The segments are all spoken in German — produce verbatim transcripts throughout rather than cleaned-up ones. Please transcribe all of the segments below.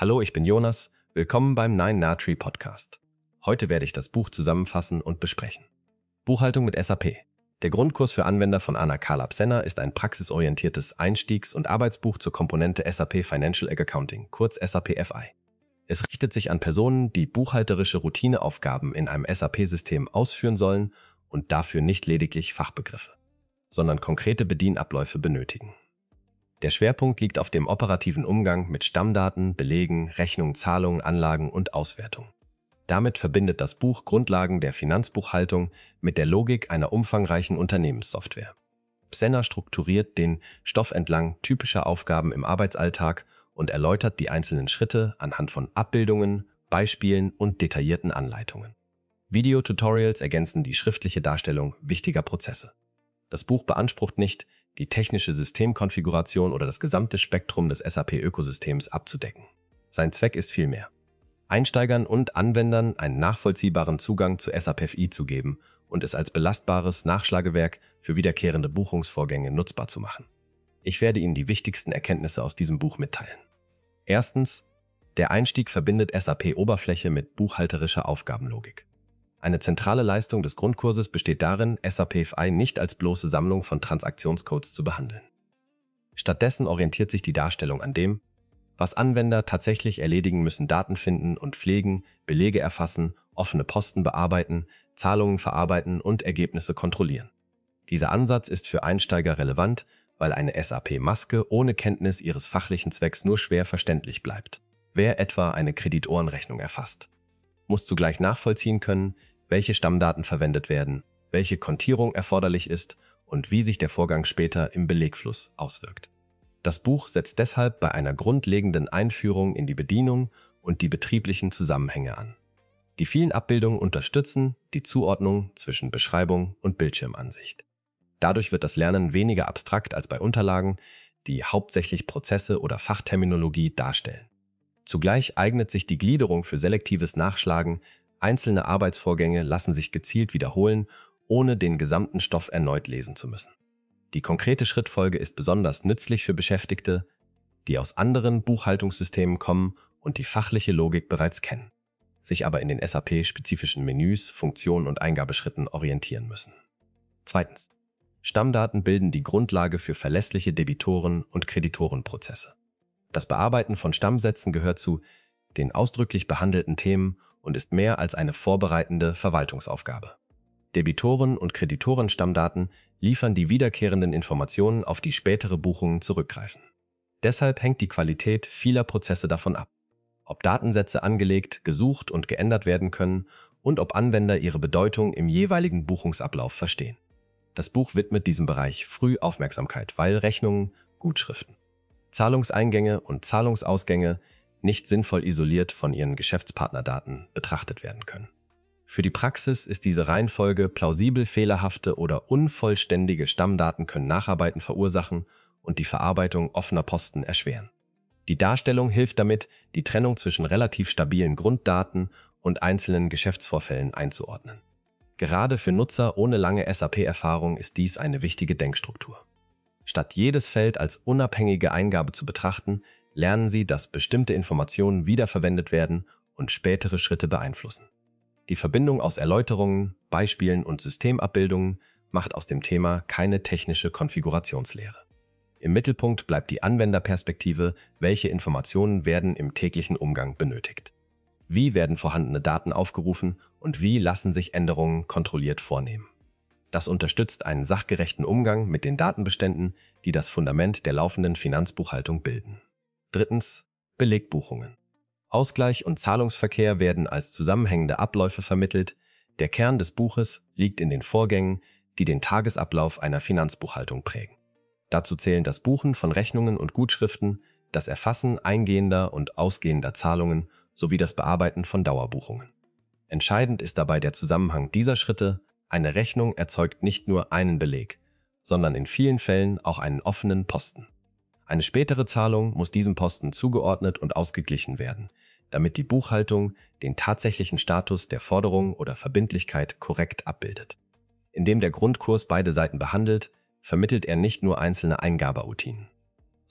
Hallo, ich bin Jonas. Willkommen beim Nine Natri Podcast. Heute werde ich das Buch zusammenfassen und besprechen. Buchhaltung mit S A P. Der Grundkurs für Anwender von Anna Carla Psenna ist ein praxisorientiertes Einstiegs- und Arbeitsbuch zur Komponente S A P Financial Accounting, kurz S A P F I. Es richtet sich an Personen, die buchhalterische Routineaufgaben in einem S A P-System ausführen sollen und dafür nicht lediglich Fachbegriffe, sondern konkrete Bedienabläufe benötigen. Der Schwerpunkt liegt auf dem operativen Umgang mit Stammdaten, Belegen, Rechnungen, Zahlungen, Anlagen und Auswertung. Damit verbindet das Buch Grundlagen der Finanzbuchhaltung mit der Logik einer umfangreichen Unternehmenssoftware. Psenna strukturiert den Stoff entlang typischer Aufgaben im Arbeitsalltag und erläutert die einzelnen Schritte anhand von Abbildungen, Beispielen und detaillierten Anleitungen. Videotutorials ergänzen die schriftliche Darstellung wichtiger Prozesse. Das Buch beansprucht nicht, die technische Systemkonfiguration oder das gesamte Spektrum des S A P-Ökosystems abzudecken. Sein Zweck ist vielmehr, Einsteigern und Anwendern einen nachvollziehbaren Zugang zu S A P F I zu geben und es als belastbares Nachschlagewerk für wiederkehrende Buchungsvorgänge nutzbar zu machen. Ich werde Ihnen die wichtigsten Erkenntnisse aus diesem Buch mitteilen. Erstens, der Einstieg verbindet S A P-Oberfläche mit buchhalterischer Aufgabenlogik. Eine zentrale Leistung des Grundkurses besteht darin, S A P F I nicht als bloße Sammlung von Transaktionscodes zu behandeln. Stattdessen orientiert sich die Darstellung an dem, was Anwender tatsächlich erledigen müssen: Daten finden und pflegen, Belege erfassen, offene Posten bearbeiten, Zahlungen verarbeiten und Ergebnisse kontrollieren. Dieser Ansatz ist für Einsteiger relevant, weil eine S A P-Maske ohne Kenntnis ihres fachlichen Zwecks nur schwer verständlich bleibt. Wer etwa eine Kreditorenrechnung erfasst, muss zugleich nachvollziehen können, welche Stammdaten verwendet werden, welche Kontierung erforderlich ist und wie sich der Vorgang später im Belegfluss auswirkt. Das Buch setzt deshalb bei einer grundlegenden Einführung in die Bedienung und die betrieblichen Zusammenhänge an. Die vielen Abbildungen unterstützen die Zuordnung zwischen Beschreibung und Bildschirmansicht. Dadurch wird das Lernen weniger abstrakt als bei Unterlagen, die hauptsächlich Prozesse oder Fachterminologie darstellen. Zugleich eignet sich die Gliederung für selektives Nachschlagen. Einzelne Arbeitsvorgänge lassen sich gezielt wiederholen, ohne den gesamten Stoff erneut lesen zu müssen. Die konkrete Schrittfolge ist besonders nützlich für Beschäftigte, die aus anderen Buchhaltungssystemen kommen und die fachliche Logik bereits kennen, sich aber in den S A P-spezifischen Menüs, Funktionen und Eingabeschritten orientieren müssen. Zweitens. Stammdaten bilden die Grundlage für verlässliche Debitoren- und Kreditorenprozesse. Das Bearbeiten von Stammsätzen gehört zu den ausdrücklich behandelten Themen und ist mehr als eine vorbereitende Verwaltungsaufgabe. Debitoren- und Kreditorenstammdaten liefern die wiederkehrenden Informationen, auf die spätere Buchungen zurückgreifen. Deshalb hängt die Qualität vieler Prozesse davon ab, ob Datensätze angelegt, gesucht und geändert werden können und ob Anwender ihre Bedeutung im jeweiligen Buchungsablauf verstehen. Das Buch widmet diesem Bereich früh Aufmerksamkeit, weil Rechnungen, Gutschriften, Zahlungseingänge und Zahlungsausgänge nicht sinnvoll isoliert von ihren Geschäftspartnerdaten betrachtet werden können. Für die Praxis ist diese Reihenfolge plausibel fehlerhafte oder unvollständige Stammdaten können Nacharbeiten verursachen und die Verarbeitung offener Posten erschweren. Die Darstellung hilft damit, die Trennung zwischen relativ stabilen Grunddaten und einzelnen Geschäftsvorfällen einzuordnen. Gerade für Nutzer ohne lange S A P-Erfahrung ist dies eine wichtige Denkstruktur. Statt jedes Feld als unabhängige Eingabe zu betrachten, lernen Sie, dass bestimmte Informationen wiederverwendet werden und spätere Schritte beeinflussen. Die Verbindung aus Erläuterungen, Beispielen und Systemabbildungen macht aus dem Thema keine technische Konfigurationslehre. Im Mittelpunkt bleibt die Anwenderperspektive, welche Informationen werden im täglichen Umgang benötigt. Wie werden vorhandene Daten aufgerufen und wie lassen sich Änderungen kontrolliert vornehmen? Das unterstützt einen sachgerechten Umgang mit den Datenbeständen, die das Fundament der laufenden Finanzbuchhaltung bilden. Drittens. Belegbuchungen. Ausgleich und Zahlungsverkehr werden als zusammenhängende Abläufe vermittelt. Der Kern des Buches liegt in den Vorgängen, die den Tagesablauf einer Finanzbuchhaltung prägen. Dazu zählen das Buchen von Rechnungen und Gutschriften, das Erfassen eingehender und ausgehender Zahlungen sowie das Bearbeiten von Dauerbuchungen. Entscheidend ist dabei der Zusammenhang dieser Schritte. Eine Rechnung erzeugt nicht nur einen Beleg, sondern in vielen Fällen auch einen offenen Posten. Eine spätere Zahlung muss diesem Posten zugeordnet und ausgeglichen werden, damit die Buchhaltung den tatsächlichen Status der Forderung oder Verbindlichkeit korrekt abbildet. Indem der Grundkurs beide Seiten behandelt, vermittelt er nicht nur einzelne Eingaberoutinen,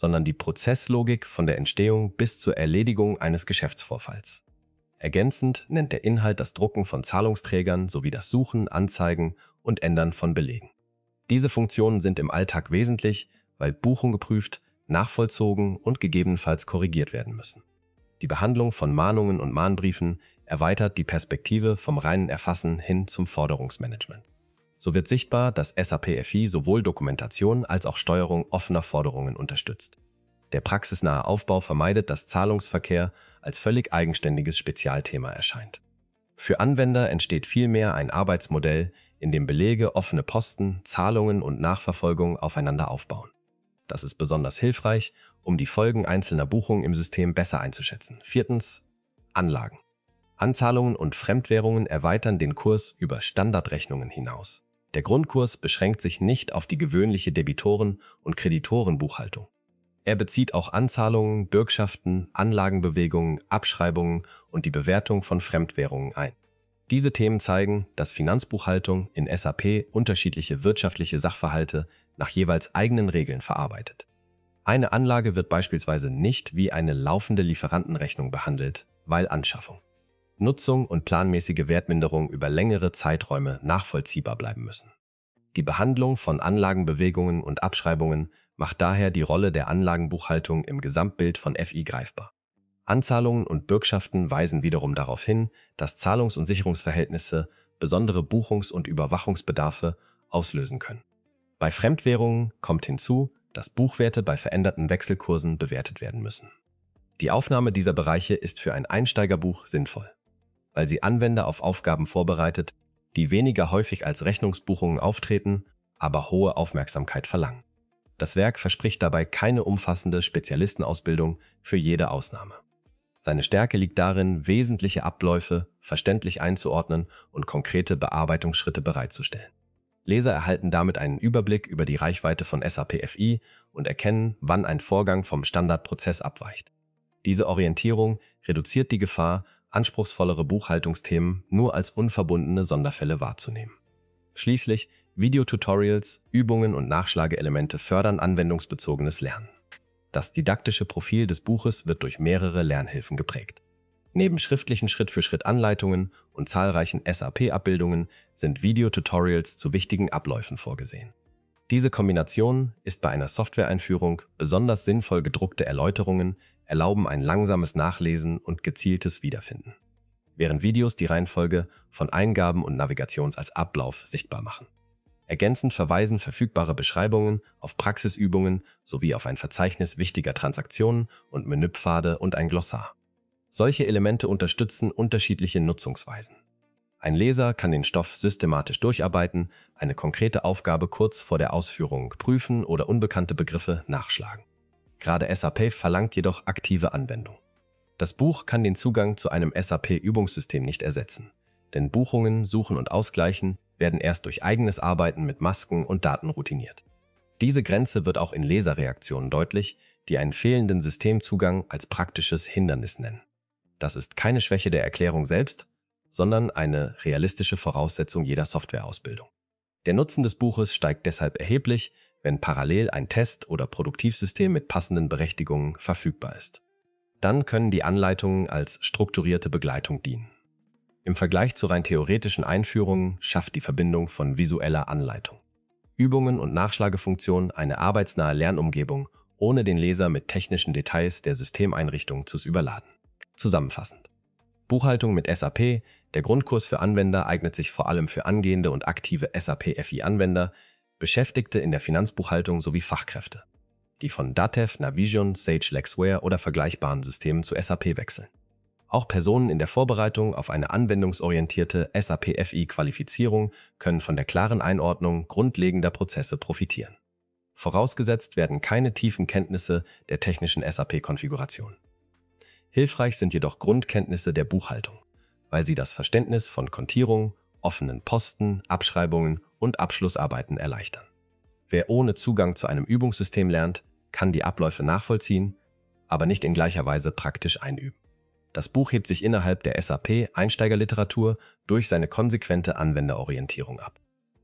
sondern die Prozesslogik von der Entstehung bis zur Erledigung eines Geschäftsvorfalls. Ergänzend nennt der Inhalt das Drucken von Zahlungsträgern sowie das Suchen, Anzeigen und Ändern von Belegen. Diese Funktionen sind im Alltag wesentlich, weil Buchungen geprüft, nachvollzogen und gegebenenfalls korrigiert werden müssen. Die Behandlung von Mahnungen und Mahnbriefen erweitert die Perspektive vom reinen Erfassen hin zum Forderungsmanagement. So wird sichtbar, dass S A P F I sowohl Dokumentation als auch Steuerung offener Forderungen unterstützt. Der praxisnahe Aufbau vermeidet, dass Zahlungsverkehr als völlig eigenständiges Spezialthema erscheint. Für Anwender entsteht vielmehr ein Arbeitsmodell, in dem Belege, offene Posten, Zahlungen und Nachverfolgung aufeinander aufbauen. Das ist besonders hilfreich, um die Folgen einzelner Buchungen im System besser einzuschätzen. Viertens. Anlagen. Anzahlungen und Fremdwährungen erweitern den Kurs über Standardrechnungen hinaus. Der Grundkurs beschränkt sich nicht auf die gewöhnliche Debitoren- und Kreditorenbuchhaltung. Er bezieht auch Anzahlungen, Bürgschaften, Anlagenbewegungen, Abschreibungen und die Bewertung von Fremdwährungen ein. Diese Themen zeigen, dass Finanzbuchhaltung in S A P unterschiedliche wirtschaftliche Sachverhalte nach jeweils eigenen Regeln verarbeitet. Eine Anlage wird beispielsweise nicht wie eine laufende Lieferantenrechnung behandelt, weil Anschaffung, Nutzung und planmäßige Wertminderung über längere Zeiträume nachvollziehbar bleiben müssen. Die Behandlung von Anlagenbewegungen und Abschreibungen macht daher die Rolle der Anlagenbuchhaltung im Gesamtbild von F I greifbar. Anzahlungen und Bürgschaften weisen wiederum darauf hin, dass Zahlungs- und Sicherungsverhältnisse besondere Buchungs- und Überwachungsbedarfe auslösen können. Bei Fremdwährungen kommt hinzu, dass Buchwerte bei veränderten Wechselkursen bewertet werden müssen. Die Aufnahme dieser Bereiche ist für ein Einsteigerbuch sinnvoll, weil sie Anwender auf Aufgaben vorbereitet, die weniger häufig als Rechnungsbuchungen auftreten, aber hohe Aufmerksamkeit verlangen. Das Werk verspricht dabei keine umfassende Spezialistenausbildung für jede Ausnahme. Seine Stärke liegt darin, wesentliche Abläufe verständlich einzuordnen und konkrete Bearbeitungsschritte bereitzustellen. Leser erhalten damit einen Überblick über die Reichweite von S A P F I und erkennen, wann ein Vorgang vom Standardprozess abweicht. Diese Orientierung reduziert die Gefahr, anspruchsvollere Buchhaltungsthemen nur als unverbundene Sonderfälle wahrzunehmen. Schließlich, Videotutorials, Übungen und Nachschlageelemente fördern anwendungsbezogenes Lernen. Das didaktische Profil des Buches wird durch mehrere Lernhilfen geprägt. Neben schriftlichen Schritt-für-Schritt-Anleitungen und zahlreichen S A P-Abbildungen sind Videotutorials zu wichtigen Abläufen vorgesehen. Diese Kombination ist bei einer Softwareeinführung besonders sinnvoll. Gedruckte Erläuterungen erlauben ein langsames Nachlesen und gezieltes Wiederfinden, während Videos die Reihenfolge von Eingaben und Navigation als Ablauf sichtbar machen. Ergänzend verweisen verfügbare Beschreibungen auf Praxisübungen sowie auf ein Verzeichnis wichtiger Transaktionen und Menüpfade und ein Glossar. Solche Elemente unterstützen unterschiedliche Nutzungsweisen. Ein Leser kann den Stoff systematisch durcharbeiten, eine konkrete Aufgabe kurz vor der Ausführung prüfen oder unbekannte Begriffe nachschlagen. Gerade S A P verlangt jedoch aktive Anwendung. Das Buch kann den Zugang zu einem S A P-Übungssystem nicht ersetzen, denn Buchungen, Suchen und Ausgleichen werden erst durch eigenes Arbeiten mit Masken und Daten routiniert. Diese Grenze wird auch in Leserreaktionen deutlich, die einen fehlenden Systemzugang als praktisches Hindernis nennen. Das ist keine Schwäche der Erklärung selbst, sondern eine realistische Voraussetzung jeder Softwareausbildung. Der Nutzen des Buches steigt deshalb erheblich, wenn parallel ein Test- oder Produktivsystem mit passenden Berechtigungen verfügbar ist. Dann können die Anleitungen als strukturierte Begleitung dienen. Im Vergleich zu rein theoretischen Einführungen schafft die Verbindung von visueller Anleitung, Übungen und Nachschlagefunktionen eine arbeitsnahe Lernumgebung, ohne den Leser mit technischen Details der Systemeinrichtung zu überladen. Zusammenfassend: Buchhaltung mit S A P, der Grundkurs für Anwender, eignet sich vor allem für angehende und aktive S A P F I-Anwender, Beschäftigte in der Finanzbuchhaltung sowie Fachkräfte, die von Datev, Navision, Sage Lexware oder vergleichbaren Systemen zu S A P wechseln. Auch Personen in der Vorbereitung auf eine anwendungsorientierte S A P F I-Qualifizierung können von der klaren Einordnung grundlegender Prozesse profitieren. Vorausgesetzt werden keine tiefen Kenntnisse der technischen S A P-Konfiguration. Hilfreich sind jedoch Grundkenntnisse der Buchhaltung, weil sie das Verständnis von Kontierung, offenen Posten, Abschreibungen und Abschlussarbeiten erleichtern. Wer ohne Zugang zu einem Übungssystem lernt, kann die Abläufe nachvollziehen, aber nicht in gleicher Weise praktisch einüben. Das Buch hebt sich innerhalb der S A P-Einsteigerliteratur durch seine konsequente Anwenderorientierung ab.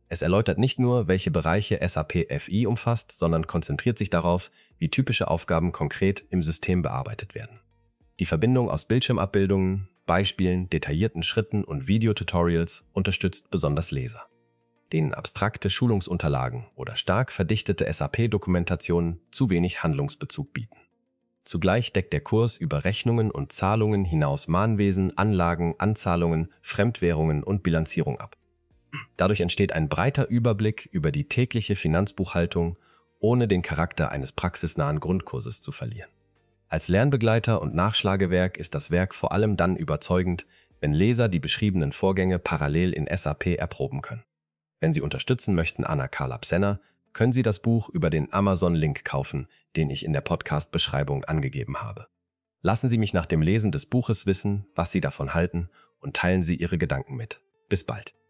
Es erläutert nicht nur, welche Bereiche S A P F I umfasst, sondern konzentriert sich darauf, wie typische Aufgaben konkret im System bearbeitet werden. Die Verbindung aus Bildschirmabbildungen, Beispielen, detaillierten Schritten und Videotutorials unterstützt besonders Leser, denen abstrakte Schulungsunterlagen oder stark verdichtete S A P-Dokumentationen zu wenig Handlungsbezug bieten. Zugleich deckt der Kurs über Rechnungen und Zahlungen hinaus Mahnwesen, Anlagen, Anzahlungen, Fremdwährungen und Bilanzierung ab. Dadurch entsteht ein breiter Überblick über die tägliche Finanzbuchhaltung, ohne den Charakter eines praxisnahen Grundkurses zu verlieren. Als Lernbegleiter und Nachschlagewerk ist das Werk vor allem dann überzeugend, wenn Leser die beschriebenen Vorgänge parallel in S A P erproben können. Wenn Sie unterstützen möchten Anna Kalab-Senner, können Sie das Buch über den Amazon-Link kaufen, den ich in der Podcast-Beschreibung angegeben habe. Lassen Sie mich nach dem Lesen des Buches wissen, was Sie davon halten, und teilen Sie Ihre Gedanken mit. Bis bald.